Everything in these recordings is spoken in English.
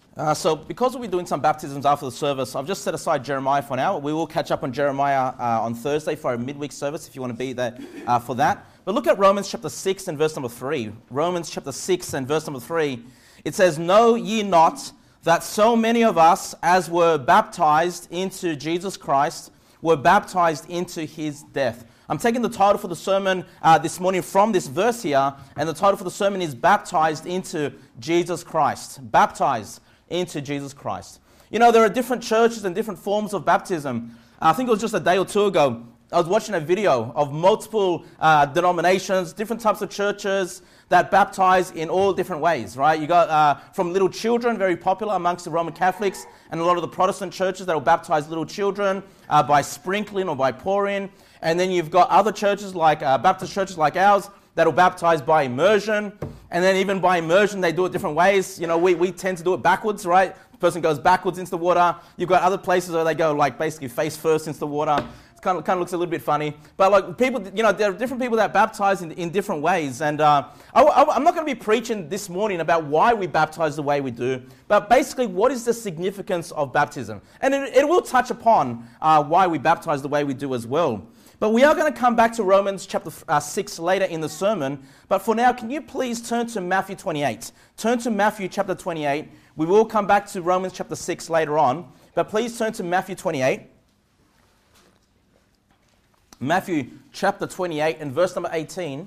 So because we'll be doing some baptisms after the service, I've just set aside Jeremiah for now. We will catch up on Jeremiah on Thursday for our midweek service if you want to be there for that. But look at Romans chapter 6 and verse number 3. Romans chapter 6 and verse number 3. It says, "Know ye not that so many of us as were baptized into Jesus Christ were baptized into his death." I'm taking the title for the sermon this morning from this verse here, and the title for the sermon is Baptized into Jesus Christ. Baptized into Jesus Christ. You know, there are different churches and different forms of baptism. I think it was just a day or two ago, I was watching a video of multiple denominations, different types of churches that baptize in all different ways, right? You got from little children, very popular amongst the Roman Catholics, and a lot of the Protestant churches that will baptize little children by sprinkling or by pouring. And then you've got other churches like Baptist churches like ours that will baptize by immersion. And then even by immersion, they do it different ways. You know, we tend to do it backwards, right? The person goes backwards into the water. You've got other places where they go like basically face first into the water. It kind of looks a little bit funny. But like people, you know, there are different people that baptize in different ways. And I'm not going to be preaching this morning about why we baptize the way we do, but basically what is the significance of baptism. And it will touch upon why we baptize the way we do as well. But we are going to come back to Romans chapter 6 later in the sermon. But for now, can you please turn to Matthew 28? Turn to Matthew chapter 28. We will come back to Romans chapter 6 later on. But please turn to Matthew 28. Matthew chapter 28 and verse number 18.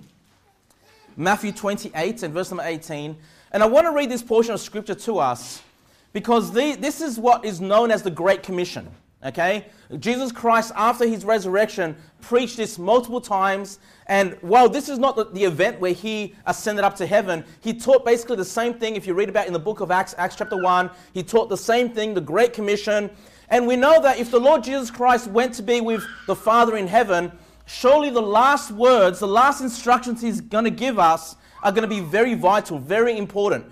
Matthew 28 and verse number 18. And I want to read this portion of scripture to us because this is what is known as the Great Commission. Okay? Jesus Christ, after his resurrection, preached this multiple times. And while this is not the event where he ascended up to heaven, he taught basically the same thing. If you read about in the book of Acts, Acts chapter 1, he taught the same thing, the Great Commission. And we know that if the Lord Jesus Christ went to be with the Father in heaven, surely the last words, the last instructions he's going to give us are going to be very vital, very important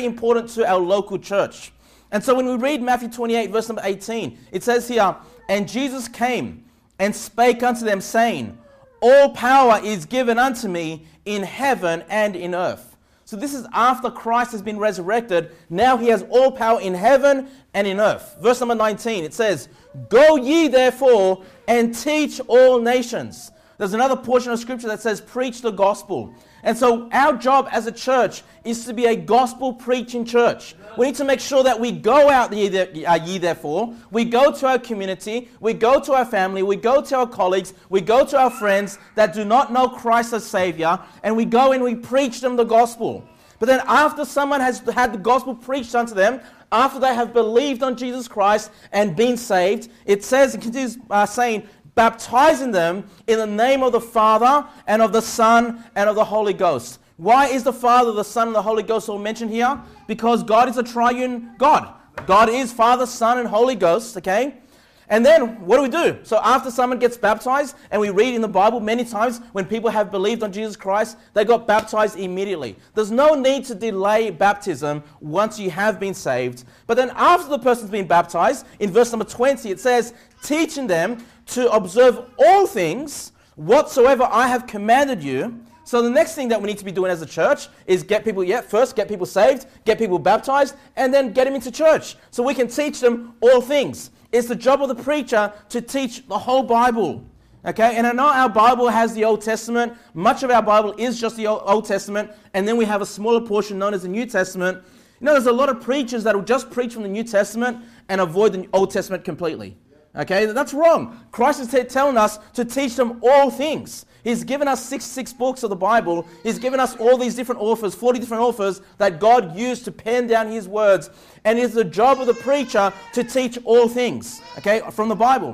to our local church. And so when we read Matthew 28, verse number 18, it says here, "And Jesus came and spake unto them, saying, All power is given unto me in heaven and in earth." So this is after Christ has been resurrected. Now he has all power in heaven and in earth. Verse number 19, it says, "Go ye therefore and teach all nations." There's another portion of scripture that says, "Preach the gospel." And so our job as a church is to be a gospel preaching church. We need to make sure that we go out ye therefore. We go to our community. We go to our family. We go to our colleagues. We go to our friends that do not know Christ as Savior. And we go and we preach them the gospel. But then after someone has had the gospel preached unto them, after they have believed on Jesus Christ and been saved, it says, it continues saying, baptizing them in the name of the Father and of the Son and of the Holy Ghost. Why is the Father, the Son, and the Holy Ghost all mentioned here? Because God is a triune God. God is Father, Son, and Holy Ghost, okay? And then, what do? So after someone gets baptized, and we read in the Bible many times when people have believed on Jesus Christ, they got baptized immediately. There's no need to delay baptism once you have been saved. But then after the person's been baptized, in verse number 20, it says, "Teaching them to observe all things whatsoever I have commanded you." So the next thing that we need to be doing as a church is first get people saved, get people baptized, and then get them into church so we can teach them all things. It's the job of the preacher to teach the whole Bible. Okay, and I know our Bible has the Old Testament. Much of our Bible is just the Old Testament, and then we have a smaller portion known as the New Testament. You know, there's a lot of preachers that will just preach from the New Testament and avoid the Old Testament completely. Okay, that's wrong. Christ is telling us to teach them all things. He's given us six books of the Bible. He's given us all these different authors, 40 different authors that God used to pen down his words. And it's the job of the preacher to teach all things, okay, from the Bible.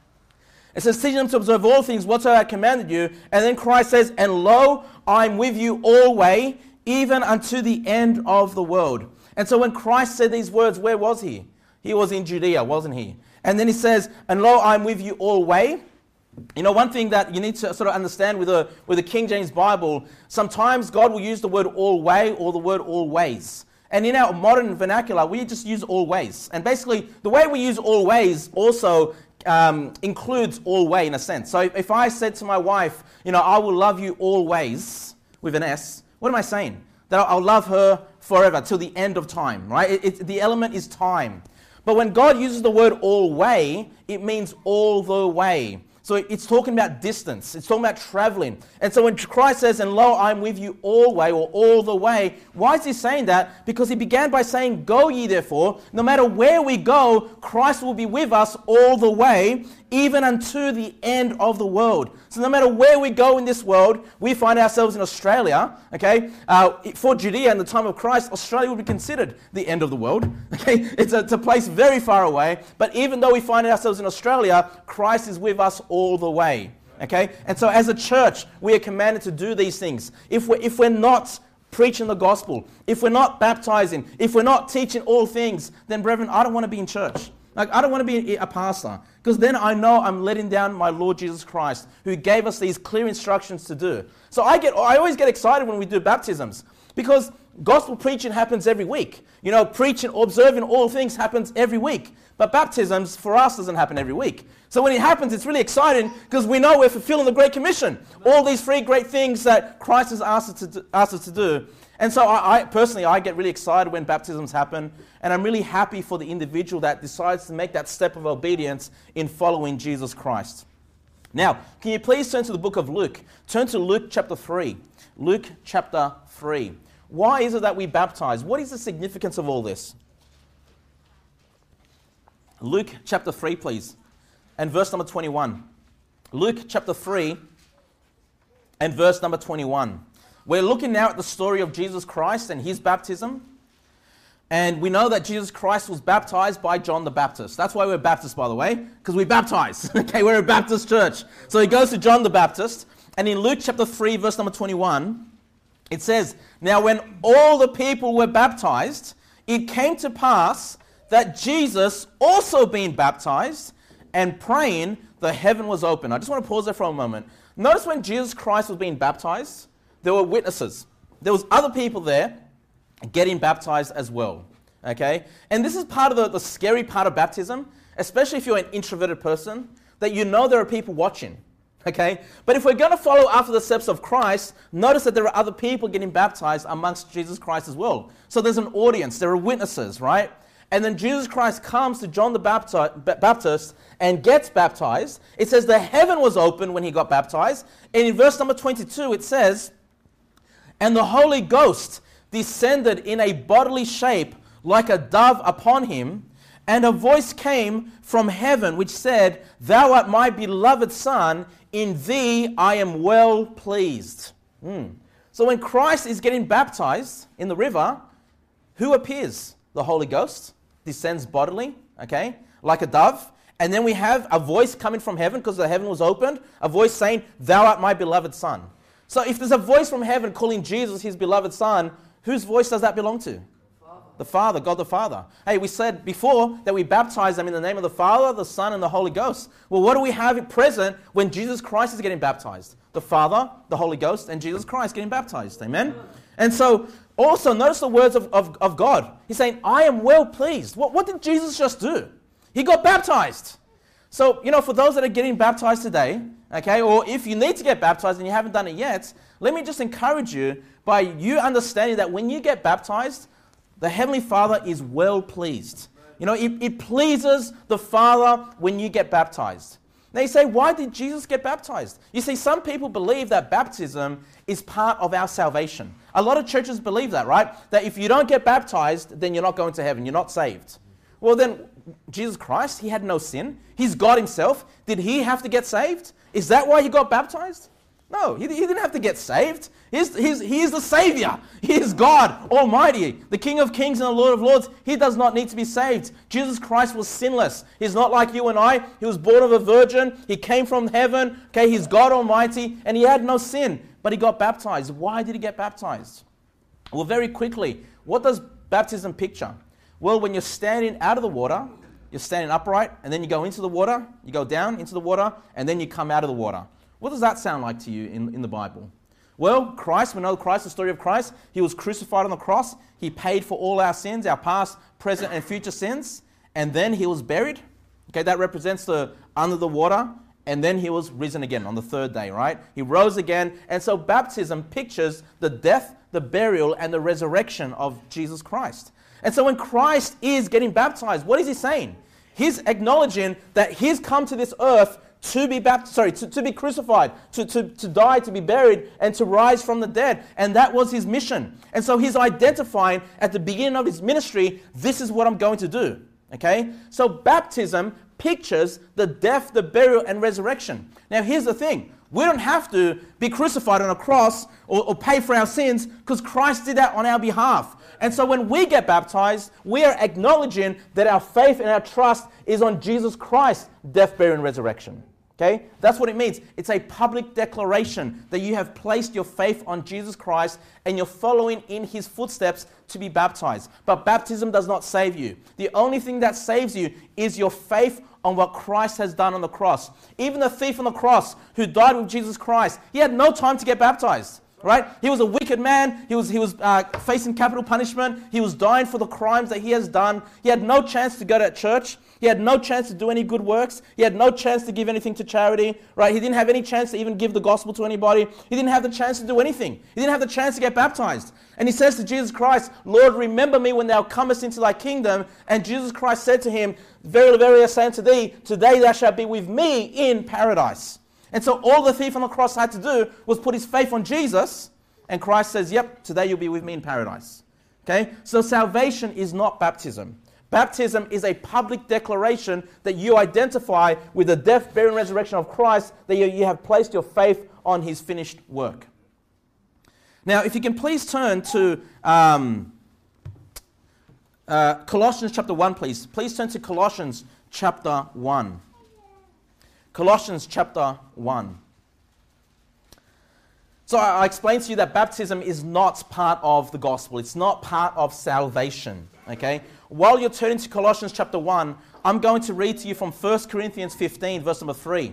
It says, "Teaching them to observe all things whatsoever I commanded you." And then Christ says, "And lo, I am with you always, even unto the end of the world." And so when Christ said these words, where was he? He was in Judea, wasn't he? And then he says, "And lo, I am with you always." You know, one thing that you need to sort of understand with the King James Bible, sometimes God will use the word always or the word always. And in our modern vernacular, we just use always. And basically, the way we use always also includes always in a sense. So if I said to my wife, you know, "I will love you always," with an S, what am I saying? That I'll love her forever, till the end of time, right? The element is time. But when God uses the word all way, it means all the way. So it's talking about distance. It's talking about traveling. And so when Christ says, and lo, I'm with you always, or all the way, why is he saying that? Because he began by saying, go ye therefore. No matter where we go, Christ will be with us all the way, even unto the end of the world. So no matter where we go in this world, we find ourselves in Australia, okay? For Judea in the time of Christ, Australia would be considered the end of the world, okay? It's a place very far away, but even though we find ourselves in Australia, Christ is with us all the way, okay? And so as a church, we are commanded to do these things. If we're not preaching the gospel, if we're not baptizing, if we're not teaching all things, then brethren, I don't want to be in church. Like, I don't want to be a pastor, because then I know I'm letting down my Lord Jesus Christ, who gave us these clear instructions to do. So I always get excited when we do baptisms, because gospel preaching happens every week. You know, preaching, observing all things happens every week. But baptisms for us doesn't happen every week. So when it happens, it's really exciting, because we know we're fulfilling the Great Commission. All these three great things that Christ has asked us to do. And so I personally get really excited when baptisms happen, and I'm really happy for the individual that decides to make that step of obedience in following Jesus Christ. Now, can you please turn to the book of Luke? Turn to Luke chapter 3. Luke chapter 3. Why is it that we baptize? What is the significance of all this? Luke chapter 3, please, and verse number 21. Luke chapter 3 and verse number 21. We're looking now at the story of Jesus Christ and his baptism. And we know that Jesus Christ was baptized by John the Baptist. That's why we're Baptists, by the way, because we baptize. Okay, we're a Baptist church. So he goes to John the Baptist. And in Luke chapter 3, verse number 21, it says, now when all the people were baptized, it came to pass that Jesus also being baptized and praying, the heaven was open. I just want to pause there for a moment. Notice when Jesus Christ was being baptized, there were witnesses. There was other people there getting baptized as well, okay? And this is part of the scary part of baptism, especially if you're an introverted person, that you know there are people watching, okay? But if we're going to follow after the steps of Christ, notice that there are other people getting baptized amongst Jesus Christ as well. So there's an audience, there are witnesses, right? And then Jesus Christ comes to John the Baptist and gets baptized. It says the heaven was open when he got baptized. And in verse number 22, it says, and the Holy Ghost descended in a bodily shape like a dove upon him, and a voice came from heaven which said, thou art my beloved Son, in thee I am well pleased. So when Christ is getting baptized in the river, who appears? The Holy Ghost descends bodily, okay, like a dove. And then we have a voice coming from heaven, because the heaven was opened, a voice saying, thou art my beloved Son. So if there's a voice from heaven calling Jesus his beloved Son, whose voice does that belong to? The Father, God the Father. Hey, we said before that we baptize them in the name of the Father, the Son, and the Holy Ghost. Well, what do we have at present when Jesus Christ is getting baptized? The Father, the Holy Ghost, and Jesus Christ getting baptized. Amen? And so, also, notice the words of God. He's saying, I am well pleased. What did Jesus just do? He got baptized. So, you know, for those that are getting baptized today, okay, or if you need to get baptized and you haven't done it yet, let me just encourage you by you understanding that when you get baptized, the Heavenly Father is well pleased. You know, it pleases the Father when you get baptized. Now you say, why did Jesus get baptized? You see, some people believe that baptism is part of our salvation. A lot of churches believe that, right? That if you don't get baptized, then you're not going to heaven, you're not saved. Well then, Jesus Christ, he had no sin. He's God himself. Did he have to get saved? Is that why he got baptized? No, he didn't have to get saved. He is the Savior. He is God Almighty, the King of Kings and the Lord of Lords. He does not need to be saved. Jesus Christ was sinless. He's not like you and I. He was born of a virgin. He came from heaven. Okay, he's God Almighty, and he had no sin, but he got baptized. Why did he get baptized? Well, very quickly, what does baptism picture? Well, when you're standing out of the water, you're standing upright, and then you go into the water, you go down into the water, and then you come out of the water. What does that sound like to you in the Bible? Well, Christ, we know Christ, the story of Christ. He was crucified on the cross. He paid for all our sins, our past, present, and future sins. And then he was buried. Okay, that represents the under the water. and then he was risen again on the third day, right? He rose again. And so baptism pictures the death, the burial, and the resurrection of Jesus Christ. And so when Christ is getting baptized, what is he saying? He's acknowledging that he's come to this earth to be to be crucified, to die, to be buried, and to rise from the dead. And that was his mission. And so he's identifying at the beginning of his ministry, this is what I'm going to do. Okay? So baptism pictures the death, the burial, and resurrection. Now here's the thing. We don't have to be crucified on a cross or pay for our sins because Christ did that on our behalf. And so when we get baptized, we are acknowledging that our faith and our trust is on Jesus Christ's death, burial, and resurrection. Okay? That's what it means. It's a public declaration that you have placed your faith on Jesus Christ and you're following in his footsteps to be baptized. But baptism does not save you. The only thing that saves you is your faith on what Christ has done on the cross. Even the thief on the cross who died with Jesus Christ, he had no time to get baptized. Right? He was a wicked man. He was facing capital punishment. He was dying for the crimes that he has done. He had no chance to go to church. He had no chance to do any good works. He had no chance to give anything to charity. Right? He didn't have any chance to even give the gospel to anybody. He didn't have the chance to do anything. He didn't have the chance to get baptized. And he says to Jesus Christ, Lord, remember me when thou comest into thy kingdom. And Jesus Christ said to him, Verily, verily, I say unto thee, today thou shalt be with me in paradise. And so all the thief on the cross had to do was put his faith on Jesus, and Christ says, yep, today you'll be with me in paradise. Okay? So salvation is not baptism. Baptism is a public declaration that you identify with the death, burial, and resurrection of Christ, that you have placed your faith on his finished work. Now, if you can please turn to Colossians chapter 1, please. Please turn to Colossians chapter 1. Colossians chapter 1. So I explained to you that baptism is not part of the gospel. It's not part of salvation. Okay? While you're turning to Colossians chapter 1, I'm going to read to you from 1 Corinthians 15, verse number 3.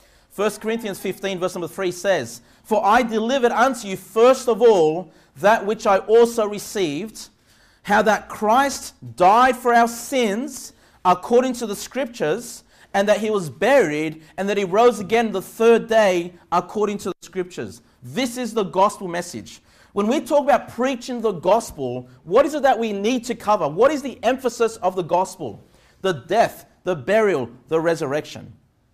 1 Corinthians 15, verse number 3 says, For I delivered unto you first of all that which I also received, how that Christ died for our sins according to the Scriptures, and that he was buried, and that he rose again the third day according to the Scriptures. This is the gospel message. When we talk about preaching the gospel, what is it that we need to cover? What is the emphasis of the gospel? The death, the burial, the resurrection.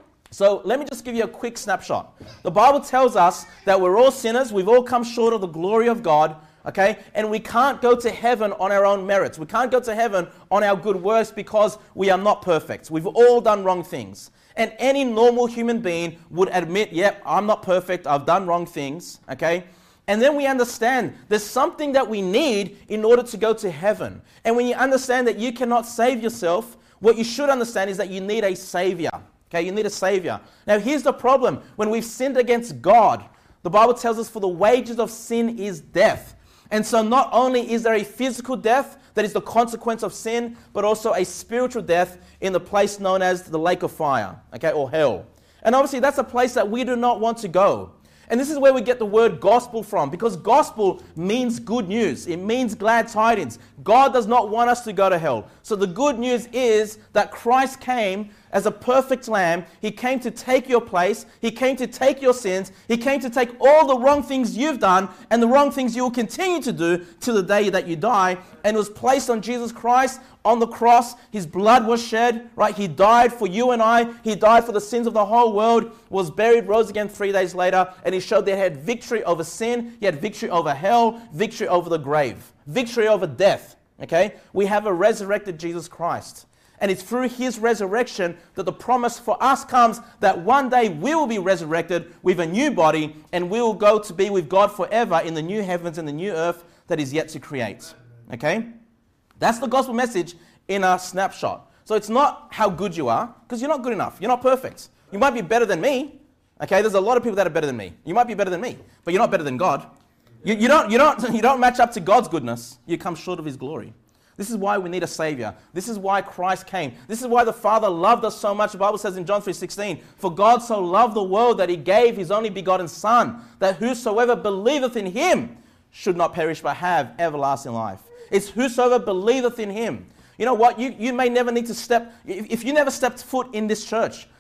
So let me just give you a quick snapshot. The Bible tells us that we're all sinners. We've all come short of the glory of God. Okay? And we can't go to heaven on our own merits. We can't go to heaven on our good works because we are not perfect. We've all done wrong things. And any normal human being would admit, yep, I'm not perfect. I've done wrong things. Okay? And then we understand there's something that we need in order to go to heaven. And when you understand that you cannot save yourself, what you should understand is that you need a savior. Okay? You need a savior. Now, here's the problem. When we've sinned against God, the Bible tells us for the wages of sin is death. And so not only is there a physical death that is the consequence of sin, but also a spiritual death in the place known as the lake of fire, okay, or hell. And obviously that's a place that we do not want to go. And this is where we get the word gospel from, because gospel means good news. It means glad tidings. God does not want us to go to hell. So the good news is that Christ came as a perfect lamb. He came to take your place. He came to take your sins. He came to take all the wrong things you've done and the wrong things you will continue to do till the day that you die, and was placed on Jesus Christ on the cross. His blood was shed, right? He died for you and I. He died for the sins of the whole world, was buried, rose again 3 days later, and he showed that he had victory over sin. He had victory over hell, victory over the grave, victory over death, okay? We have a resurrected Jesus Christ. And it's through his resurrection that the promise for us comes that one day we will be resurrected with a new body, and we will go to be with God forever in the new heavens and the new earth that is yet to create, okay? That's the gospel message in a snapshot. So it's not how good you are, because you're not good enough. You're not perfect. You might be better than me. Okay, there's a lot of people that are better than me. You might be better than me, but you're not better than God. You don't match up to God's goodness. You come short of his glory. This is why we need a Savior. This is why Christ came. This is why the Father loved us so much. The Bible says in John 3:16, For God so loved the world that he gave his only begotten Son, that whosoever believeth in him should not perish but have everlasting life. It's whosoever believeth in him. You know what? You may never need to step, if you never stepped foot in this church,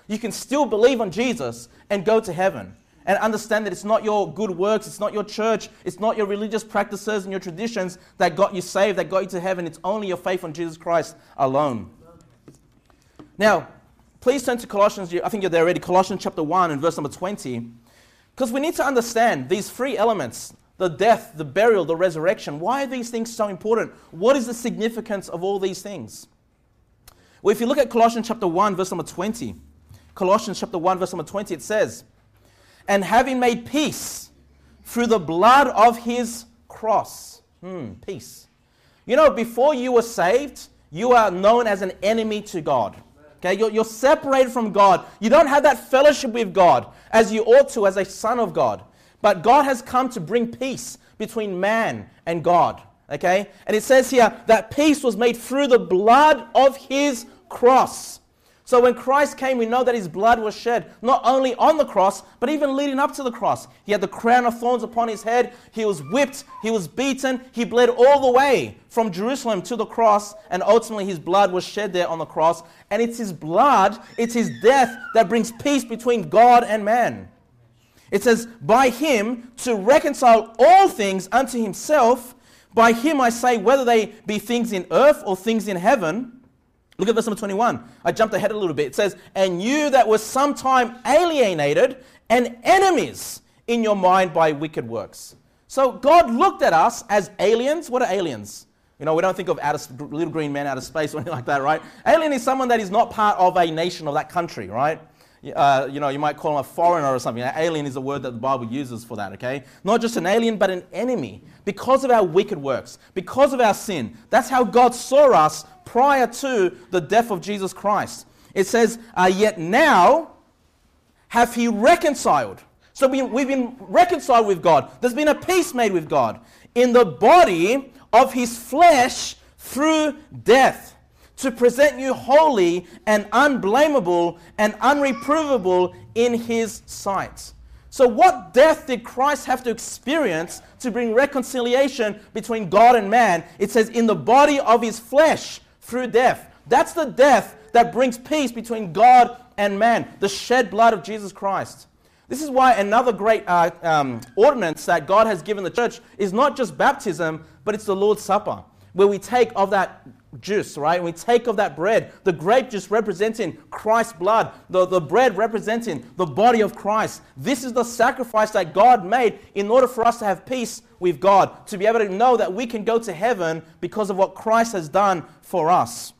you can still believe on Jesus and go to heaven. And understand that it's not your good works, it's not your church, it's not your religious practices and your traditions that got you saved, that got you to heaven. It's only your faith on Jesus Christ alone. Now, please turn to Colossians. I think you're there already. Colossians chapter 1 and verse number 20. Because we need to understand these three elements: the death, the burial, the resurrection. Why are these things so important? What is the significance of all these things? Well, if you look at Colossians chapter 1, verse number 20. Colossians chapter 1, verse number 20, it says, "And having made peace through the blood of his cross." Peace. You know, before you were saved, you are known as an enemy to God. Okay, you're separated from God. You don't have that fellowship with God as you ought to as a son of God. But God has come to bring peace between man and God. Okay, and it says here that peace was made through the blood of his cross. So when Christ came, we know that his blood was shed, not only on the cross, but even leading up to the cross. He had the crown of thorns upon his head. He was whipped. He was beaten. He bled all the way from Jerusalem to the cross. And ultimately his blood was shed there on the cross. And it's his blood, it's his death that brings peace between God and man. It says, "By him to reconcile all things unto himself. By him I say, whether they be things in earth or things in heaven." Look at verse number 21. I jumped ahead a little bit. It says, "And you that were sometime alienated and enemies in your mind by wicked works." So God looked at us as aliens. What are aliens? You know, we don't think of little green man out of space or anything like that, right? Alien is someone that is not part of a nation of that country, right? You know, you might call them a foreigner or something. Alien is a word that the Bible uses for that, okay? Not just an alien, but an enemy. Because of our wicked works, because of our sin. That's how God saw us prior to the death of Jesus Christ. It says, "Yet now hath he reconciled." So we've been reconciled with God. There's been a peace made with God in the body of his flesh through death, to present you holy and unblameable and unreprovable in his sight. So what death did Christ have to experience to bring reconciliation between God and man? It says, in the body of his flesh through death. That's the death that brings peace between God and man, the shed blood of Jesus Christ. This is why another great ordinance that God has given the church is not just baptism, but it's the Lord's Supper, where we take of that juice, right? We take of that bread, the grape juice representing Christ's blood, the bread representing the body of Christ. This is the sacrifice that God made in order for us to have peace with God, to be able to know that we can go to heaven because of what Christ has done for us.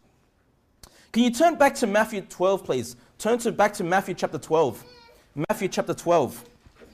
Can you turn back to Matthew 12, please? Back to Matthew chapter 12. Matthew chapter 12.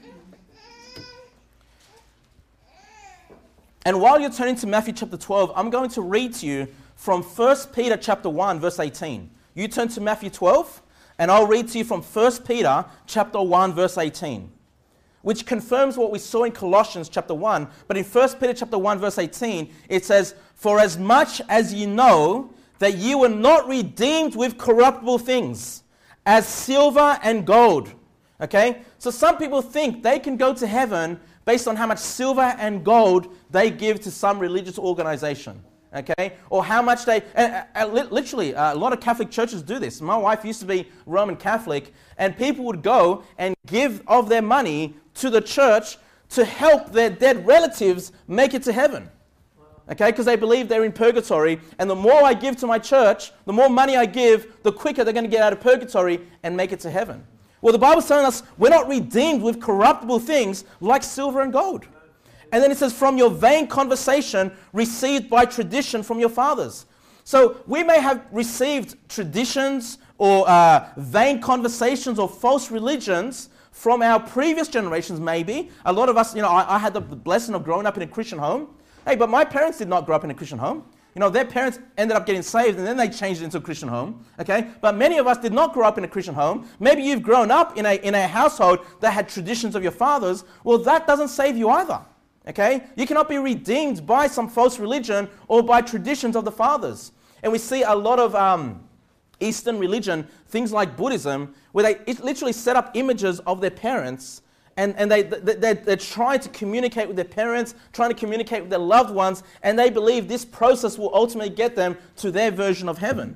And while you're turning to Matthew chapter 12, I'm going to read to you from 1 Peter chapter 1, verse 18. You turn to Matthew 12, and I'll read to you from 1 Peter chapter 1, verse 18, which confirms what we saw in Colossians chapter 1. But in 1 Peter chapter 1, verse 18, it says, "For as much as ye know that ye were not redeemed with corruptible things, as silver and gold." Okay? So some people think they can go to heaven based on how much silver and gold they give to some religious organization. Okay? Or how much they... literally, a lot of Catholic churches do this. My wife used to be Roman Catholic, and people would go and give of their money to the church to help their dead relatives make it to heaven. Okay? Because they believe they're in purgatory, and the more I give to my church, the more money I give, the quicker they're going to get out of purgatory and make it to heaven. Well, the Bible's telling us we're not redeemed with corruptible things like silver and gold. And then it says, "From your vain conversation received by tradition from your fathers." So we may have received traditions or vain conversations or false religions from our previous generations, maybe. A lot of us, you know, I had the blessing of growing up in a Christian home. Hey, but my parents did not grow up in a Christian home. You know, their parents ended up getting saved and then they changed it into a Christian home, okay? But many of us did not grow up in a Christian home. Maybe you've grown up in a household that had traditions of your fathers. Well, that doesn't save you either, okay? You cannot be redeemed by some false religion or by traditions of the fathers. And we see a lot of Eastern religion, things like Buddhism, where they literally set up images of their parents. And they're trying to communicate with their parents, trying to communicate with their loved ones, and they believe this process will ultimately get them to their version of heaven.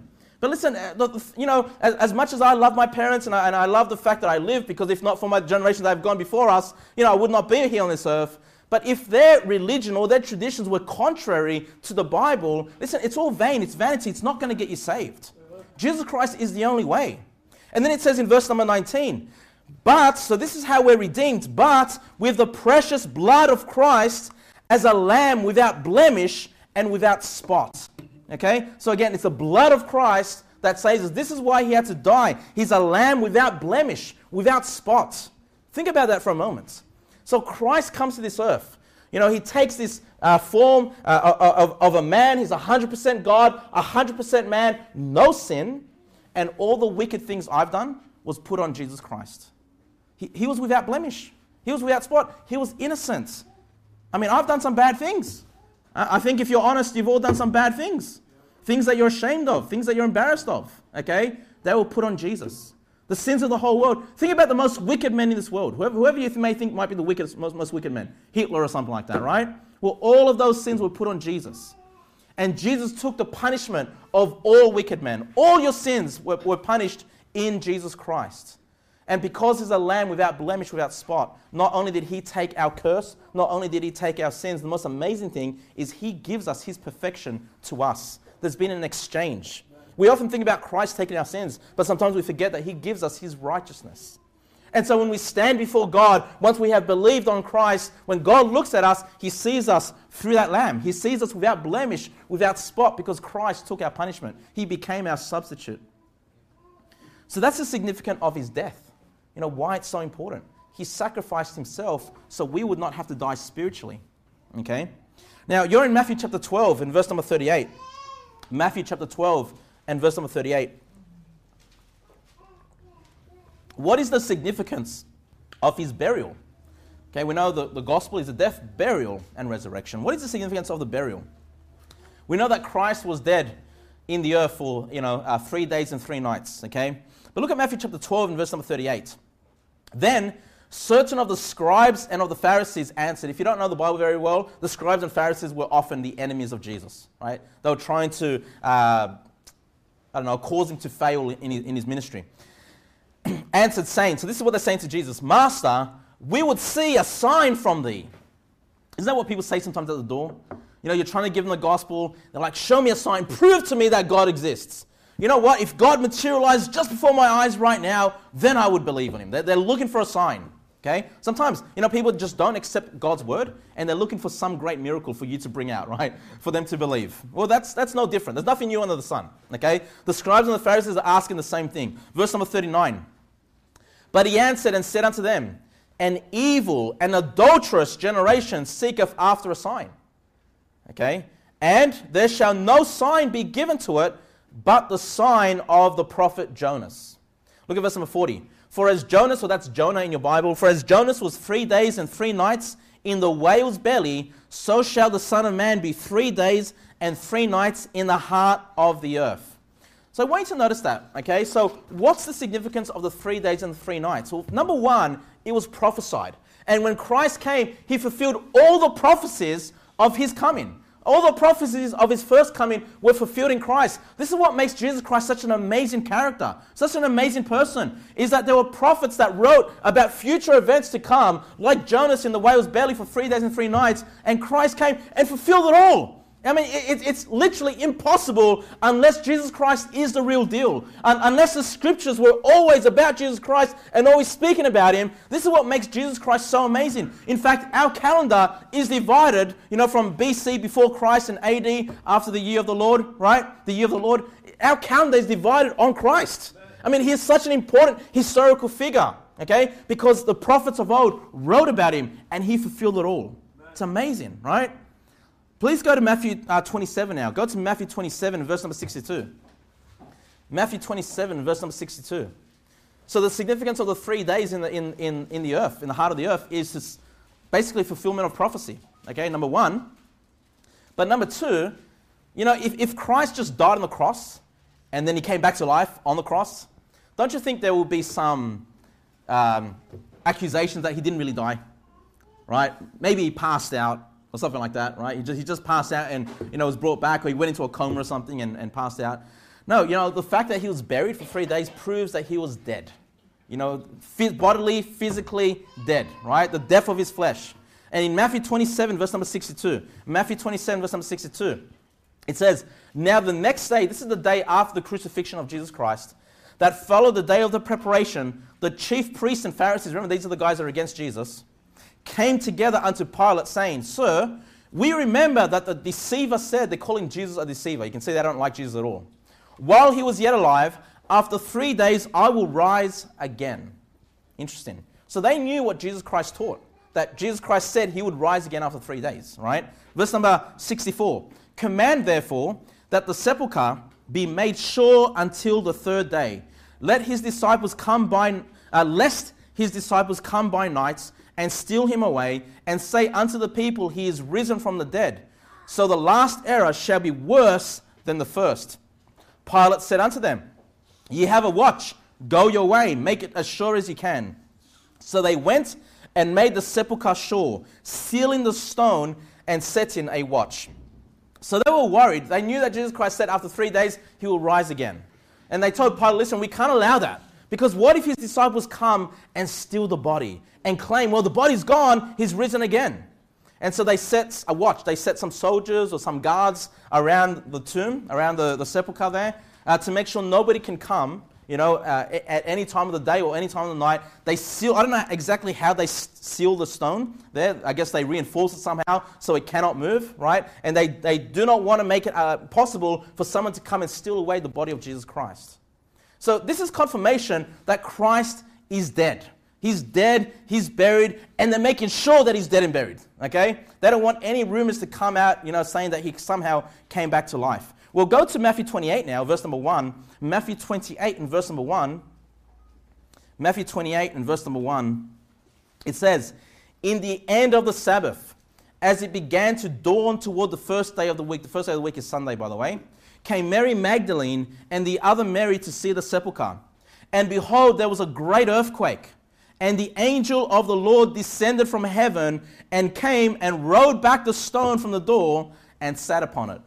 But listen, as much as I love my parents and I love the fact that I live, because if not for my generations that have gone before us, I would not be here on this earth. But if their religion or their traditions were contrary to the Bible, listen, it's all vain, it's vanity, it's not going to get you saved. Jesus Christ is the only way. And then it says in verse number 19, but, so this is how we're redeemed, but with the precious blood of Christ as a lamb without blemish and without spot. Okay? So again, it's the blood of Christ that saves us. This is why he had to die. He's a lamb without blemish, without spot. Think about that for a moment. So Christ comes to this earth. He takes this form of a man. He's 100% God, 100% man, no sin. And all the wicked things I've done was put on Jesus Christ. He was without blemish. He was without spot. He was innocent. I've done some bad things. I think if you're honest, you've all done some bad things. Things that you're ashamed of, things that you're embarrassed of, okay? They were put on Jesus. The sins of the whole world. Think about the most wicked men in this world. Whoever you may think might be the wickedest, most wicked men. Hitler or something like that, right? Well, all of those sins were put on Jesus. And Jesus took the punishment of all wicked men. All your sins were punished in Jesus Christ. And because he's a lamb without blemish, without spot, not only did he take our curse, not only did he take our sins, the most amazing thing is he gives us his perfection to us. There's been an exchange. We often think about Christ taking our sins, but sometimes we forget that he gives us his righteousness. And so when we stand before God, once we have believed on Christ, when God looks at us, he sees us through that lamb. He sees us without blemish, without spot, because Christ took our punishment. He became our substitute. So that's the significance of his death. Why it's so important. He sacrificed himself so we would not have to die spiritually. Okay? Now, you're in Matthew chapter 12 and verse number 38. Matthew chapter 12 and verse number 38. What is the significance of his burial? Okay, we know the gospel is the death, burial, and resurrection. What is the significance of the burial? We know that Christ was dead in the earth for 3 days and 3 nights. Okay? But look at Matthew chapter 12 and verse number 38. Then certain of the scribes and of the Pharisees answered. If you don't know the Bible very well, the scribes and Pharisees were often the enemies of Jesus, right? They were trying to, cause him to fail in his ministry. Answered saying, so this is what they're saying to Jesus, Master, we would see a sign from thee. Isn't that what people say sometimes at the door? You're trying to give them the gospel. They're like, show me a sign. Prove to me that God exists. You know what? If God materialized just before my eyes right now, then I would believe on him. They're looking for a sign. Okay? Sometimes, people just don't accept God's word, and they're looking for some great miracle for you to bring out, right? For them to believe. Well, that's no different. There's nothing new under the sun. Okay? The scribes and the Pharisees are asking the same thing. Verse number 39. But he answered and said unto them, an evil and adulterous generation seeketh after a sign. Okay? And there shall no sign be given to it, but the sign of the prophet Jonas. Look at verse number 40. For as Jonas, so that's Jonah in your Bible, for as Jonas was 3 days and 3 nights in the whale's belly, so shall the Son of Man be 3 days and 3 nights in the heart of the earth. So I want you to notice that, okay? So what's the significance of the 3 days and the 3 nights? Well, number one, it was prophesied. And when Christ came, he fulfilled all the prophecies of his coming. All the prophecies of his first coming were fulfilled in Christ. This is what makes Jesus Christ such an amazing character, such an amazing person, is that there were prophets that wrote about future events to come, like Jonas in the whale's belly for 3 days and 3 nights, and Christ came and fulfilled it all. It's literally impossible unless Jesus Christ is the real deal. Unless the scriptures were always about Jesus Christ and always speaking about him. This is what makes Jesus Christ so amazing. In fact, our calendar is divided, from BC before Christ and AD after the year of the Lord, right? The year of the Lord. Our calendar is divided on Christ. He is such an important historical figure, okay? Because the prophets of old wrote about him and he fulfilled it all. It's amazing, right? Please go to Matthew 27 now. Go to Matthew 27, verse number 62. Matthew 27, verse number 62. So the significance of the 3 days in the earth, in the heart of the earth, is this basically fulfillment of prophecy. Okay, number one. But number two, if Christ just died on the cross and then he came back to life on the cross, don't you think there will be some accusations that he didn't really die? Right? Maybe he passed out. Or something like that, right? He just passed out and, was brought back, or he went into a coma or something and passed out. No, the fact that he was buried for 3 days proves that he was dead. Bodily, physically dead, right? The death of his flesh. And in Matthew 27, verse number 62, it says, now the next day, this is the day after the crucifixion of Jesus Christ, that followed the day of the preparation, the chief priests and Pharisees, remember these are the guys that are against Jesus, came together unto Pilate, saying, Sir, we remember that the deceiver said, they're calling Jesus a deceiver. You can see they don't like Jesus at all. While he was yet alive, after 3 days I will rise again. Interesting. So they knew what Jesus Christ taught, that Jesus Christ said he would rise again after 3 days, right? Verse number 64. Command therefore that the sepulchre be made sure until the third day. Lest his disciples come by night and steal him away, and say unto the people, he is risen from the dead. So the last error shall be worse than the first. Pilate said unto them, Ye have a watch, go your way, make it as sure as you can. So they went and made the sepulchre sure, sealing the stone and setting a watch. So they were worried. They knew that Jesus Christ said after 3 days he will rise again. And they told Pilate, listen, we can't allow that. Because what if his disciples come and steal the body and claim, well, the body's gone, he's risen again. And so they set a watch. They set some soldiers or some guards around the tomb, around the sepulchre there, to make sure nobody can come, at any time of the day or any time of the night. They seal, I don't know exactly how they seal the stone there. I guess they reinforce it somehow so it cannot move, right? And they do not want to make it possible for someone to come and steal away the body of Jesus Christ. So this is confirmation that Christ is dead. He's dead, he's buried, and they're making sure that he's dead and buried, okay? They don't want any rumors to come out, saying that he somehow came back to life. Well, go to Matthew 28 now, verse number 1. Matthew 28 and verse number 1. Matthew 28 and verse number 1. It says, In the end of the Sabbath, as it began to dawn toward the first day of the week, the first day of the week is Sunday, by the way, came Mary Magdalene and the other Mary to see the sepulchre. And behold, there was a great earthquake. And the angel of the Lord descended from heaven and came and rolled back the stone from the door and sat upon it.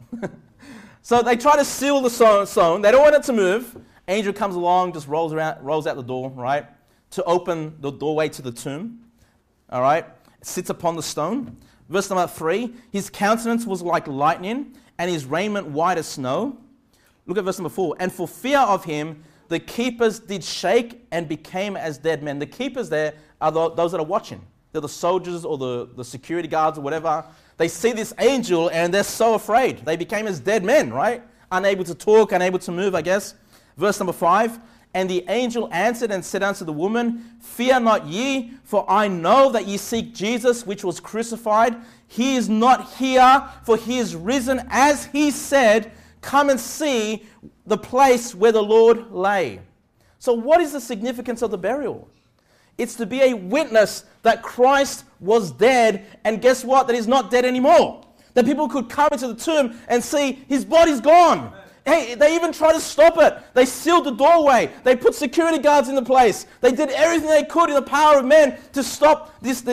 So they try to seal the stone. They don't want it to move. Angel comes along, just rolls out the door, right, to open the doorway to the tomb. All right, sits upon the stone. Verse number 3, his countenance was like lightning, and his raiment white as snow. Look at verse number 4. And for fear of him, the keepers did shake and became as dead men. The keepers there are those that are watching. They're the soldiers or the security guards or whatever. They see this angel and they're so afraid. They became as dead men, right? Unable to talk, unable to move, I guess. Verse number 5. And the angel answered and said unto the woman, Fear not ye, for I know that ye seek Jesus, which was crucified. He is not here, for he is risen, as he said. Come and see the place where the Lord lay. So what is the significance of the burial? It's to be a witness that Christ was dead, and guess what? That he's not dead anymore. That people could come into the tomb and see his body's gone. Hey, they even tried to stop it. They sealed the doorway. They put security guards into place. They did everything they could in the power of men to stop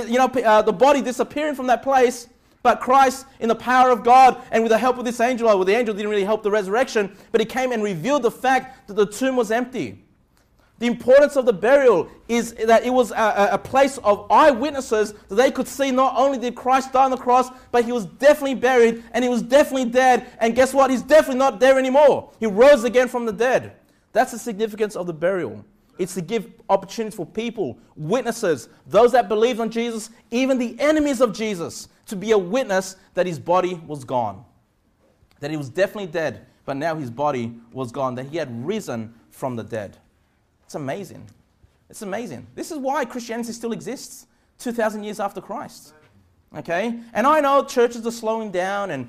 the body disappearing from that place. But Christ, in the power of God, and with the help of this angel, well, the angel didn't really help the resurrection, but he came and revealed the fact that the tomb was empty. The importance of the burial is that it was a place of eyewitnesses that they could see not only did Christ die on the cross, but he was definitely buried and he was definitely dead. And guess what? He's definitely not there anymore. He rose again from the dead. That's the significance of the burial. It's to give opportunities for people, witnesses, those that believed on Jesus, even the enemies of Jesus, to be a witness that his body was gone. That he was definitely dead, but now his body was gone. That he had risen from the dead. It's amazing. It's amazing. This is why Christianity still exists 2,000 years after Christ. Okay? And I know churches are slowing down,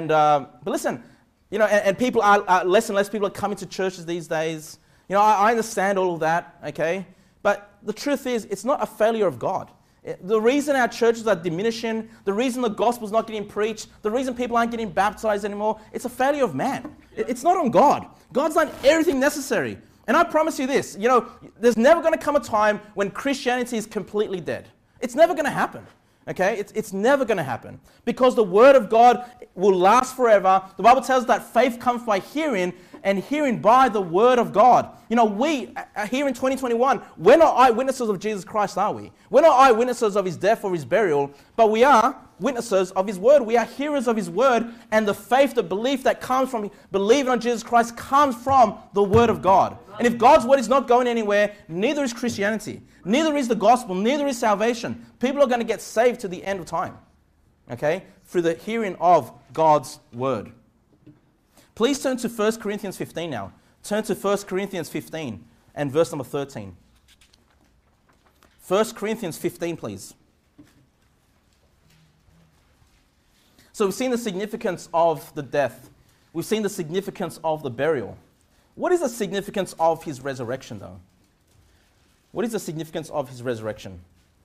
but listen, and people are less and less people are coming to churches these days. I understand all of that, okay? But the truth is, it's not a failure of God. The reason our churches are diminishing, the reason the gospel's not getting preached, the reason people aren't getting baptized anymore, it's a failure of man. It's not on God. God's done everything necessary. And I promise you this, there's never going to come a time when Christianity is completely dead. It's never going to happen. Okay, it's never going to happen because the word of God will last forever. The Bible tells us that faith comes by hearing, and hearing by the word of God. You know, we here in 2021, we're not eyewitnesses of Jesus Christ, are we? We're not eyewitnesses of his death or his burial, but we are witnesses of his word. We are hearers of his word, and the faith, the belief that comes from believing on Jesus Christ comes from the word of God. And if God's word is not going anywhere, neither is Christianity, neither is the gospel, neither is salvation. People are going to get saved to the end of time, okay, through the hearing of God's word. Please turn to 1 Corinthians 15 now. Turn to 1 Corinthians 15 and verse number 13. 1 Corinthians 15, please. So we've seen the significance of the death. We've seen the significance of the burial. What is the significance of his resurrection, though? What is the significance of his resurrection?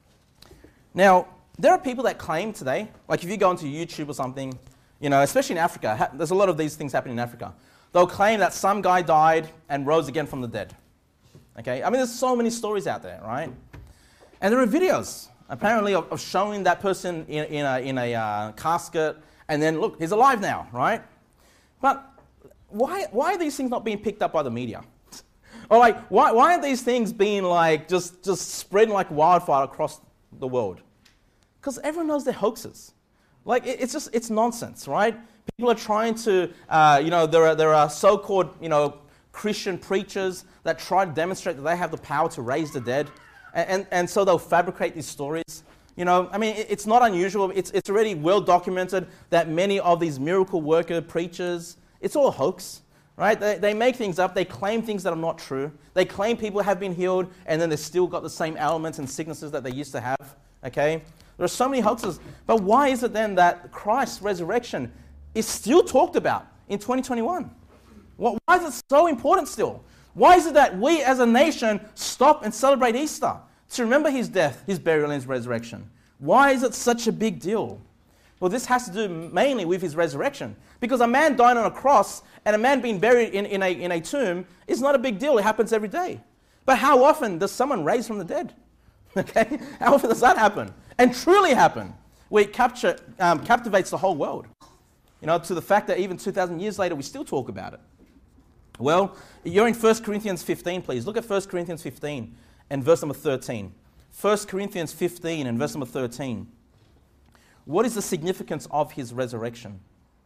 Now, there are people that claim today, like if you go onto YouTube or something, you know, especially in Africa, there's a lot of these things happening in Africa. They'll claim that some guy died and rose again from the dead. Okay? I mean, there's so many stories out there, right? And there are videos, apparently, of showing that person in a casket, and then, look, he's alive now, right? But why are these things not being picked up by the media? Or like, why aren't these things being like just spreading like wildfire across the world? Because everyone knows they're hoaxes. Like, it's nonsense, right? People are trying to, there are so-called, Christian preachers that try to demonstrate that they have the power to raise the dead. And so they'll fabricate these stories. You know, I mean, it's not unusual. It's already well documented that many of these miracle worker preachers, it's all a hoax, right? They make things up. They claim things that are not true. They claim people have been healed, and then they've still got the same ailments and sicknesses that they used to have, okay? There are so many hoaxes. But why is it then that Christ's resurrection is still talked about in 2021? Why is it so important still? Why is it that we as a nation stop and celebrate Easter to remember his death, his burial, and his resurrection? Why is it such a big deal? Well, this has to do mainly with his resurrection. Because a man dying on a cross and a man being buried in a tomb is not a big deal. It happens every day. But how often does someone raise from the dead? Okay? How often does that happen? And truly happen, where it captivates the whole world. You know, to the fact that even 2,000 years later, we still talk about it. Well, you're in 1 Corinthians 15, please. Look at 1 Corinthians 15 and verse number 13. 1 Corinthians 15 and verse number 13. What is the significance of his resurrection?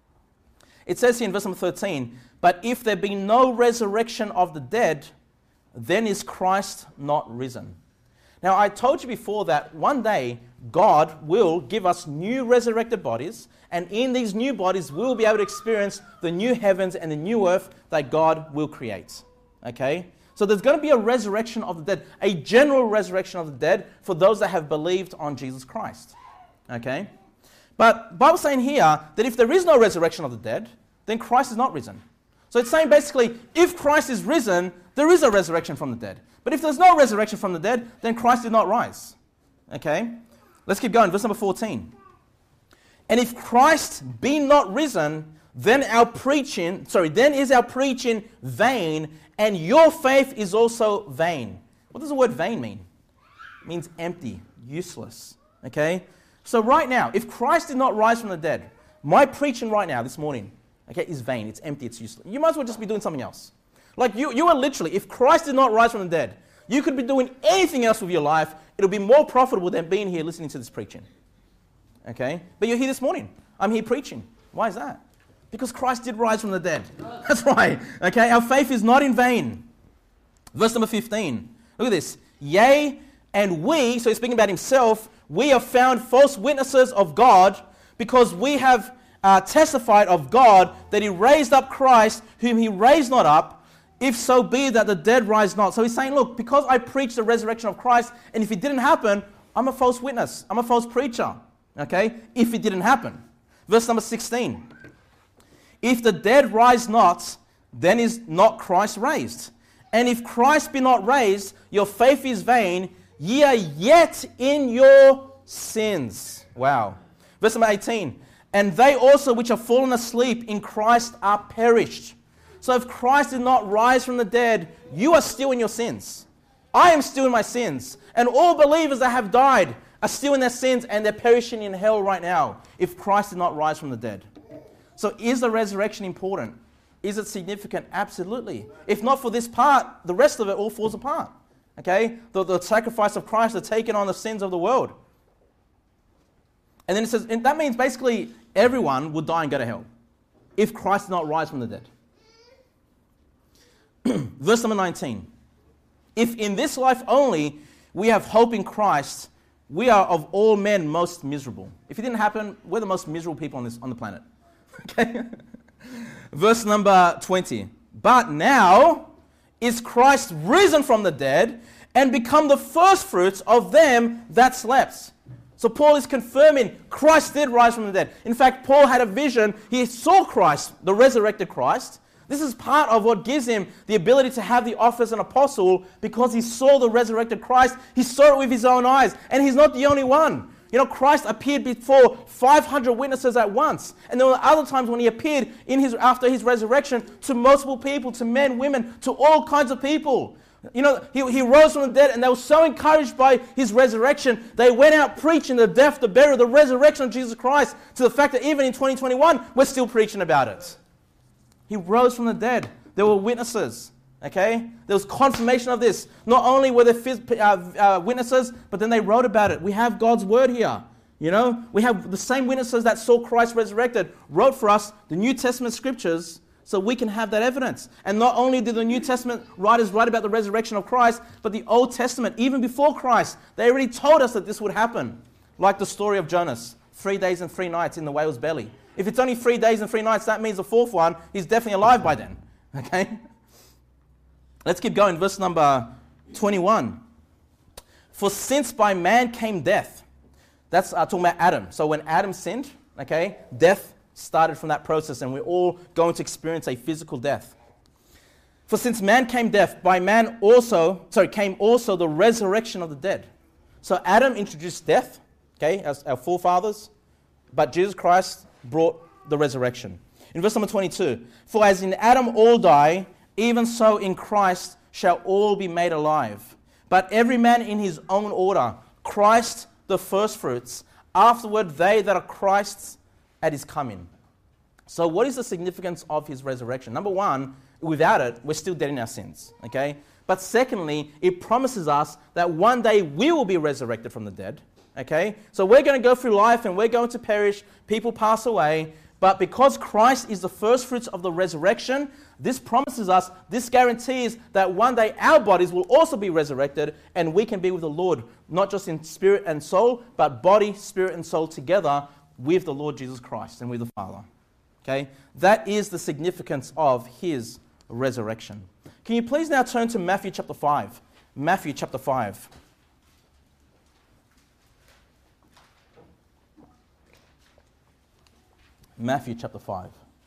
It says here in verse number 13, "But if there be no resurrection of the dead, then is Christ not risen." Now, I told you before that one day God will give us new resurrected bodies, and in these new bodies we'll be able to experience the new heavens and the new earth that God will create. Okay? So there's going to be a resurrection of the dead, a general resurrection of the dead for those that have believed on Jesus Christ. Okay? But the Bible's saying here that if there is no resurrection of the dead, then Christ is not risen. So it's saying basically, if Christ is risen, there is a resurrection from the dead. But if there's no resurrection from the dead, then Christ did not rise. Okay? Let's keep going. Verse number 14. "And if Christ be not risen, then is our preaching vain, and your faith is also vain." What does the word vain mean? It means empty, useless. Okay? So right now, if Christ did not rise from the dead, my preaching right now, this morning, okay, is vain. It's empty. It's useless. You might as well just be doing something else. Like you are literally, if Christ did not rise from the dead, you could be doing anything else with your life. It'll be more profitable than being here listening to this preaching. Okay? But you're here this morning. I'm here preaching. Why is that? Because Christ did rise from the dead. That's right. Okay? Our faith is not in vain. Verse number 15. Look at this. "Yea, and we," so he's speaking about himself, "we have found false witnesses of God, because we have testified of God that he raised up Christ, whom he raised not up, if so be that the dead rise not." So he's saying, look, because I preached the resurrection of Christ, and if it didn't happen, I'm a false witness. I'm a false preacher. Okay? If it didn't happen. Verse number 16. "If the dead rise not, then is not Christ raised. And if Christ be not raised, your faith is vain, ye are yet in your sins." Wow. Verse number 18. "And they also which are fallen asleep in Christ are perished." So if Christ did not rise from the dead, you are still in your sins. I am still in my sins. And all believers that have died are still in their sins, and they're perishing in hell right now if Christ did not rise from the dead. So is the resurrection important? Is it significant? Absolutely. If not for this part, the rest of it all falls apart. Okay? The sacrifice of Christ, the taking on the sins of the world. And then it says, and that means basically everyone would die and go to hell if Christ did not rise from the dead. Verse number 19. If in this life only we have hope in Christ, we are of all men most miserable. If it didn't happen, we're the most miserable people on the planet. Okay? Verse number 20. But now is Christ risen from the dead and become the firstfruits of them that slept. So Paul is confirming Christ did rise from the dead. In fact, Paul had a vision. He saw Christ, the resurrected Christ. This is part of what gives him the ability to have the office of an apostle, because he saw the resurrected Christ. He saw it with his own eyes. And he's not the only one. You know, Christ appeared before 500 witnesses at once. And there were other times when he appeared after his resurrection to multiple people, to men, women, to all kinds of people. You know, he rose from the dead, and they were so encouraged by his resurrection, they went out preaching the death, the burial, the resurrection of Jesus Christ, to the fact that even in 2021, we're still preaching about it. He rose from the dead. There were witnesses, okay? There was confirmation of this. Not only were there witnesses, but then they wrote about it. We have God's word here, you know? We have the same witnesses that saw Christ resurrected, wrote for us the New Testament scriptures, so we can have that evidence. And not only did the New Testament writers write about the resurrection of Christ, but the Old Testament, even before Christ, they already told us that this would happen. Like the story of Jonas, 3 days and 3 nights in the whale's belly. If it's only 3 days and 3 nights, that means the fourth one, he's definitely alive by then. Okay? Let's keep going. Verse number 21. For since by man came death. That's talking about Adam. So when Adam sinned, okay, death started from that process, and we're all going to experience a physical death. For since man came death, by man came also the resurrection of the dead. So Adam introduced death, okay, as our forefathers, but Jesus Christ brought the resurrection. In verse number 22, for as in Adam all die, even so in Christ shall all be made alive. But every man in his own order, Christ the firstfruits, afterward they that are Christ's at his coming. So what is the significance of his resurrection? Number one, without it, we're still dead in our sins, okay? But secondly, it promises us that one day we will be resurrected from the dead, okay? So we're going to go through life and we're going to perish, people pass away, but because Christ is the firstfruits of the resurrection, this promises us, this guarantees that one day our bodies will also be resurrected and we can be with the Lord, not just in spirit and soul, but body, spirit and soul together with the Lord Jesus Christ and with the Father. Okay? That is the significance of his resurrection. Can you please now turn to Matthew chapter 5? Matthew chapter 5. Matthew chapter 5.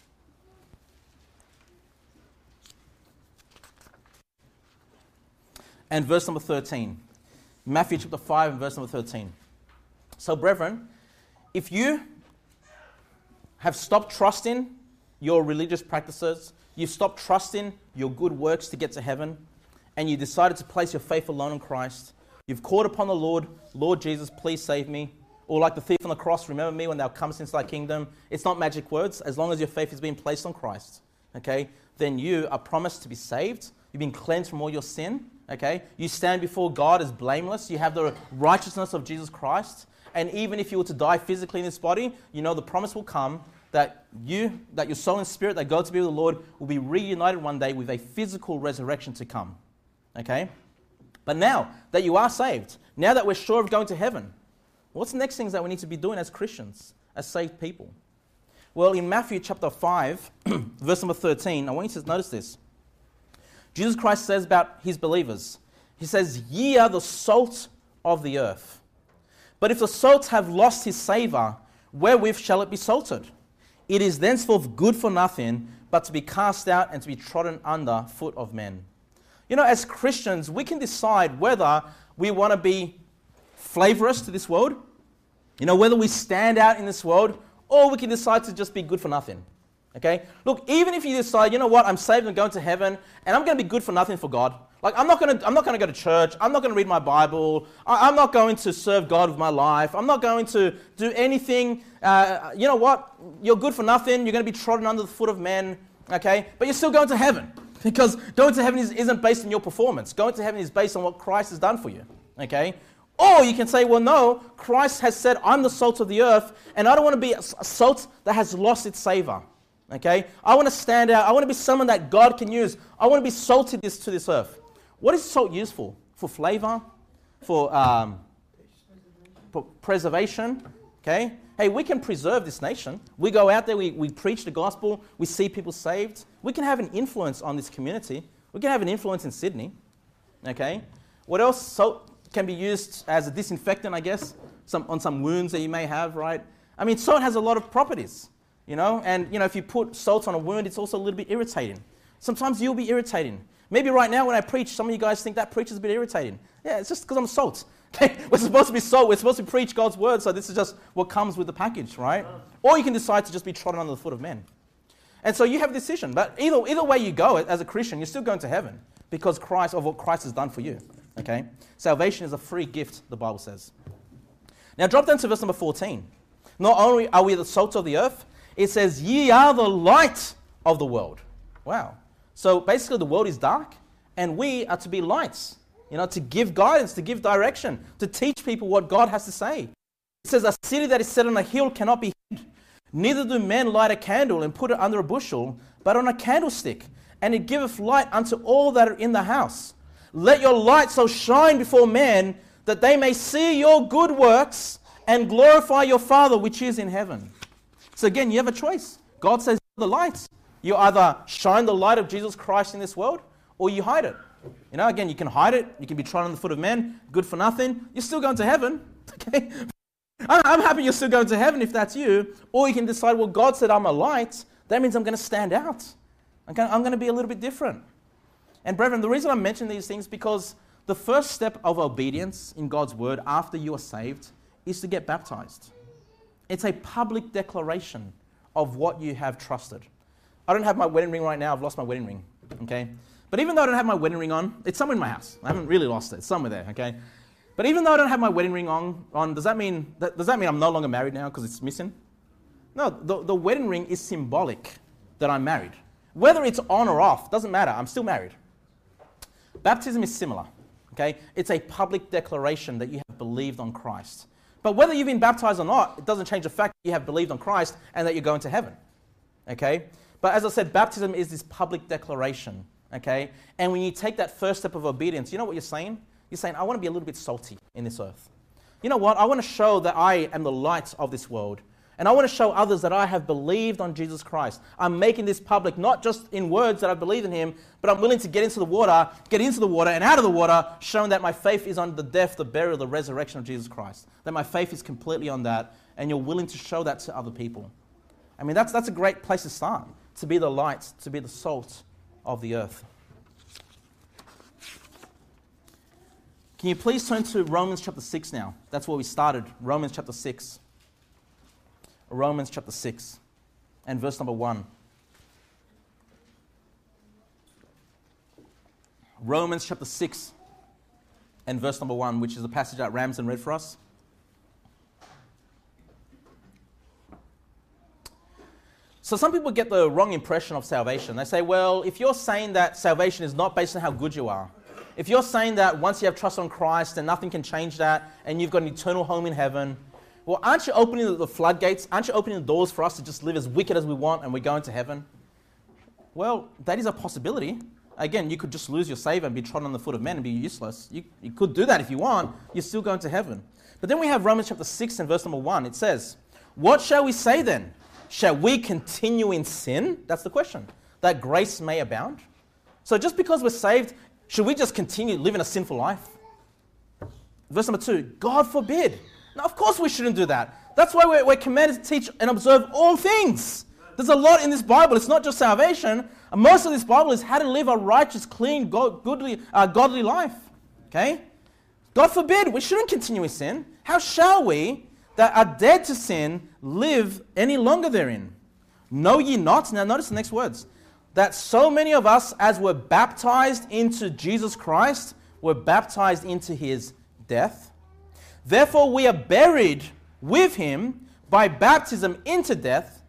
And verse number 13. Matthew chapter 5 and verse number 13. So, brethren, if you have stopped trusting your religious practices, you've stopped trusting your good works to get to heaven, and you decided to place your faith alone in Christ, you've called upon the Lord, Lord Jesus, please save me. Or like the thief on the cross, remember me when thou comest into thy kingdom. It's not magic words. As long as your faith is being placed on Christ, okay, then you are promised to be saved. You've been cleansed from all your sin, okay. You stand before God as blameless. You have the righteousness of Jesus Christ. And even if you were to die physically in this body, you know the promise will come that your soul and spirit that go to be with the Lord will be reunited one day with a physical resurrection to come, okay. But now that you are saved, now that we're sure of going to heaven, what's the next things that we need to be doing as Christians, as saved people? Well, in Matthew chapter 5, verse number 13, I want you to notice this. Jesus Christ says about his believers, he says, ye are the salt of the earth. But if the salt have lost his savour, wherewith shall it be salted? It is thenceforth good for nothing, but to be cast out and to be trodden under foot of men. You know, as Christians, we can decide whether we want to be flavorous to this world, you know, whether we stand out in this world, or we can decide to just be good for nothing. Okay? Look, even if you decide, you know what, I'm saved and going to heaven, and I'm going to be good for nothing for God. Like, I'm not going to go to church. I'm not going to read my Bible. I'm not going to serve God with my life. I'm not going to do anything. You know what? You're good for nothing. You're going to be trodden under the foot of men. okay? But you're still going to heaven because going to heaven isn't based on your performance. Going to heaven is based on what Christ has done for you, okay? Or you can say, well, no, Christ has said, I'm the salt of the earth, and I don't want to be a salt that has lost its savor, okay? I want to stand out. I want to be someone that God can use. I want to be salted to this earth. What is salt used for? For flavor? For preservation, okay? Hey, we can preserve this nation. We go out there, we preach the gospel, we see people saved. We can have an influence on this community. We can have an influence in Sydney, okay? What else? Salt can be used as a disinfectant, I guess, on some wounds that you may have, right? I mean, salt has a lot of properties, you know, and, you know, if you put salt on a wound, it's also a little bit irritating. Sometimes you'll be irritating. Maybe right now when I preach, some of you guys think that preacher's a bit irritating. Yeah, it's just because I'm salt. Okay? We're supposed to be salt. We're supposed to preach God's word, so this is just what comes with the package, right? Or you can decide to just be trodden under the foot of men. And so you have a decision. But either way you go, as a Christian, you're still going to heaven because of what Christ has done for you. Okay? Salvation is a free gift, the Bible says. Now drop down to verse number 14. Not only are we the salt of the earth, it says, ye are the light of the world. Wow. So basically the world is dark, and we are to be lights, you know, to give guidance, to give direction, to teach people what God has to say. It says, a city that is set on a hill cannot be hid. Neither do men light a candle and put it under a bushel, but on a candlestick, and it giveth light unto all that are in the house. Let your light so shine before men that they may see your good works and glorify your Father which is in heaven. So again, you have a choice. God says, the light. You either shine the light of Jesus Christ in this world, or you hide it. You know, again, you can hide it. You can be trodden on the foot of men, good for nothing. You're still going to heaven. Okay? I'm happy you're still going to heaven if that's you. Or you can decide, well, God said I'm a light. That means I'm going to stand out. I'm going to be a little bit different. And brethren, the reason I mention these things is because the first step of obedience in God's word after you are saved is to get baptized. It's a public declaration of what you have trusted. I don't have my wedding ring right now. I've lost my wedding ring, okay? But even though I don't have my wedding ring on, it's somewhere in my house. I haven't really lost it. It's somewhere there, okay? But even though I don't have my wedding ring on, does that mean I'm no longer married now because it's missing? No, the wedding ring is symbolic that I'm married. Whether it's on or off, doesn't matter. I'm still married. Baptism is similar, okay? It's a public declaration that you have believed on Christ. But whether you've been baptized or not, it doesn't change the fact that you have believed on Christ and that you're going to heaven, okay? But as I said, baptism is this public declaration, okay? And when you take that first step of obedience, you know what you're saying? You're saying, I want to be a little bit salty in this earth. You know what? I want to show that I am the light of this world. And I want to show others that I have believed on Jesus Christ. I'm making this public, not just in words that I believe in Him, but I'm willing to get into the water and out of the water, showing that my faith is on the death, the burial, the resurrection of Jesus Christ. That my faith is completely on that, and you're willing to show that to other people. I mean, that's a great place to start. To be the light, to be the salt of the earth. Can you please turn to Romans chapter 6 now? That's where we started, Romans chapter 6. Romans chapter 6 and verse number 1. Romans chapter 6 and verse number 1, which is the passage that Ramsden read for us. So some people get the wrong impression of salvation. They say, well, if you're saying that salvation is not based on how good you are, if you're saying that once you have trust on Christ and nothing can change that and you've got an eternal home in heaven, well, aren't you opening the floodgates? Aren't you opening the doors for us to just live as wicked as we want and we're going to heaven? Well, that is a possibility. Again, you could just lose your savor and be trodden on the foot of men and be useless. You could do that if you want. You're still going to heaven. But then we have Romans chapter 6 and verse number 1. It says, what shall we say then? Shall we continue in sin? That's the question. That grace may abound. So just because we're saved, should we just continue living a sinful life? Verse number 2, God forbid. Now, of course we shouldn't do that. That's why we're commanded to teach and observe all things. There's a lot in this Bible. It's not just salvation. Most of this Bible is how to live a righteous, clean, godly life. Okay? God forbid, we shouldn't continue in sin. How shall we that are dead to sin live any longer therein? Know ye not, now notice the next words, that so many of us as were baptized into Jesus Christ were baptized into His death. Therefore we are buried with Him by baptism into death,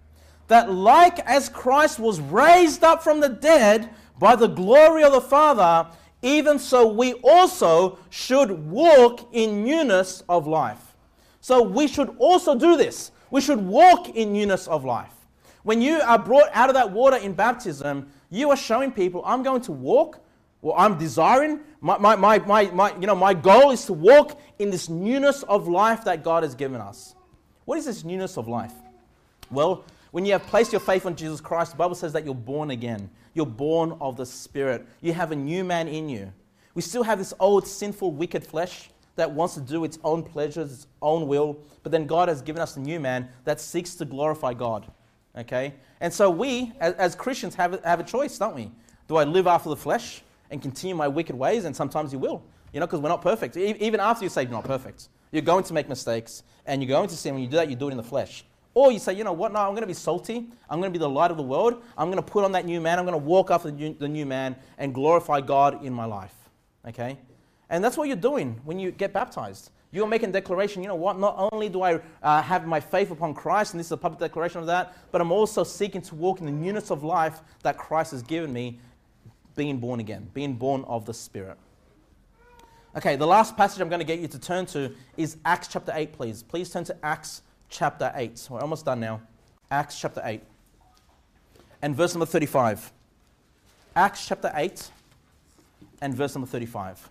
that like as Christ was raised up from the dead by the glory of the Father, even so we also should walk in newness of life. So we should also do this. We should walk in newness of life. When you are brought out of that water in baptism, you are showing people, I'm going to walk, or I'm desiring, my goal is to walk in this newness of life that God has given us. What is this newness of life? Well, when you have placed your faith on Jesus Christ, the Bible says that you're born again. You're born of the Spirit. You have a new man in you. We still have this old sinful, wicked flesh that wants to do its own pleasures, its own will, but then God has given us a new man that seeks to glorify God. Okay? And so we, as Christians, have a choice, don't we? Do I live after the flesh and continue my wicked ways? And sometimes you will, because we're not perfect. Even after you're saved, you're not perfect. You're going to make mistakes, and you're going to sin. When you do that, you do it in the flesh. Or you say, you know what, no, I'm going to be salty. I'm going to be the light of the world. I'm going to put on that new man. I'm going to walk after the new man and glorify God in my life. Okay? And that's what you're doing when you get baptized. You're making a declaration, you know what, not only do I have my faith upon Christ, and this is a public declaration of that, but I'm also seeking to walk in the newness of life that Christ has given me, being born again, being born of the Spirit. Okay, the last passage I'm going to get you to turn to is Acts chapter 8, please. Please turn to Acts chapter 8. We're almost done now. Acts chapter 8 and verse number 35. Acts chapter 8 and verse number 35.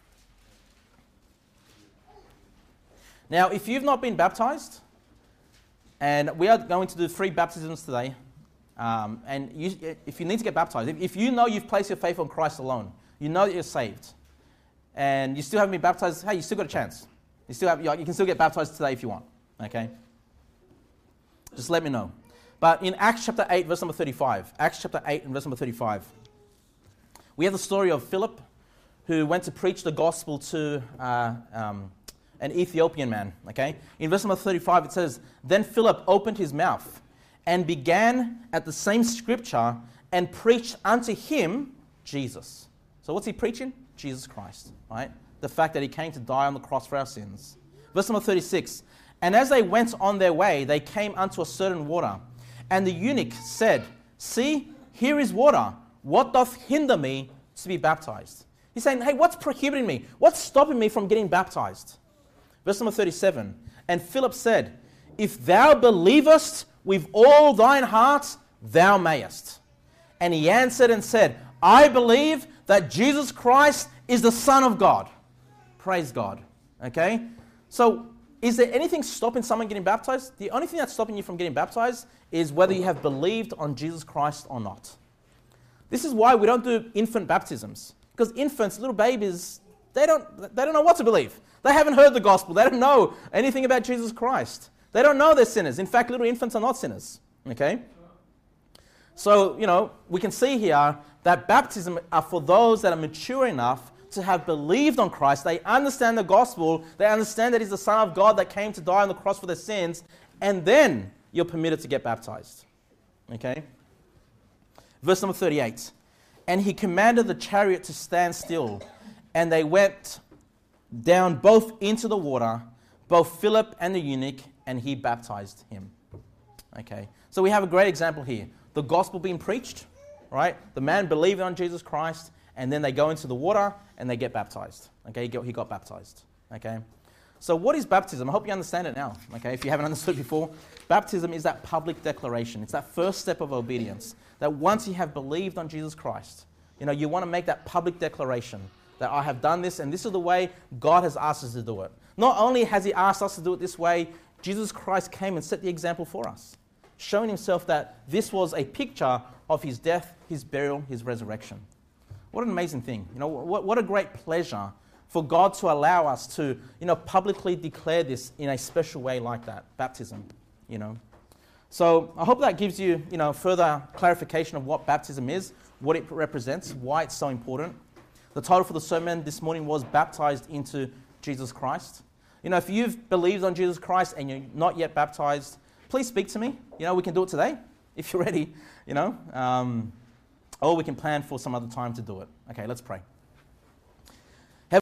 Now, if you've not been baptized, and we are going to do 3 baptisms today, and if you need to get baptized, if you know you've placed your faith on Christ alone, you know that you're saved, and you still haven't been baptized, hey, you still got a chance. You can still get baptized today if you want, okay? Just let me know. But in Acts chapter 8, verse number 35, Acts chapter 8 and verse number 35, we have the story of Philip, who went to preach the gospel to an Ethiopian man, okay? In verse number 35, it says, Then Philip opened his mouth and began at the same scripture and preached unto him Jesus. So what's he preaching? Jesus Christ, right? The fact that he came to die on the cross for our sins. Verse number 36, And as they went on their way, they came unto a certain water. And the eunuch said, See, here is water. What doth hinder me to be baptized? He's saying, hey, what's prohibiting me? What's stopping me from getting baptized? Verse number 37, And Philip said, If thou believest with all thine heart, thou mayest. And he answered and said, I believe that Jesus Christ is the Son of God. Praise God. Okay? So, is there anything stopping someone getting baptized? The only thing that's stopping you from getting baptized is whether you have believed on Jesus Christ or not. This is why we don't do infant baptisms. Because infants, little babies, they don't know what to believe. They haven't heard the gospel. They don't know anything about Jesus Christ. They don't know they're sinners. In fact, little infants are not sinners. Okay? So, we can see here that baptism are for those that are mature enough to have believed on Christ. They understand the gospel. They understand that He's the Son of God that came to die on the cross for their sins. And then you're permitted to get baptized. Okay? Verse number 38. And he commanded the chariot to stand still. And they went down both into the water, both Philip and the eunuch, and he baptized him. Okay, so we have a great example here. The gospel being preached, right? The man believing on Jesus Christ, and then they go into the water and they get baptized. Okay, he got baptized. Okay, so what is baptism? I hope you understand it now. Okay, if you haven't understood before, baptism is that public declaration. It's that first step of obedience. That once you have believed on Jesus Christ, you want to make that public declaration that I have done this, and this is the way God has asked us to do it. Not only has He asked us to do it this way, Jesus Christ came and set the example for us, showing Himself that this was a picture of His death, His burial, His resurrection. What an amazing thing. What a great pleasure for God to allow us to, publicly declare this in a special way like that, baptism, So I hope that gives you, further clarification of what baptism is, what it represents, why it's so important. The title for the sermon this morning was Baptized into Jesus Christ. If you've believed on Jesus Christ and you're not yet baptized, please speak to me. We can do it today if you're ready, or we can plan for some other time to do it. Okay, let's pray.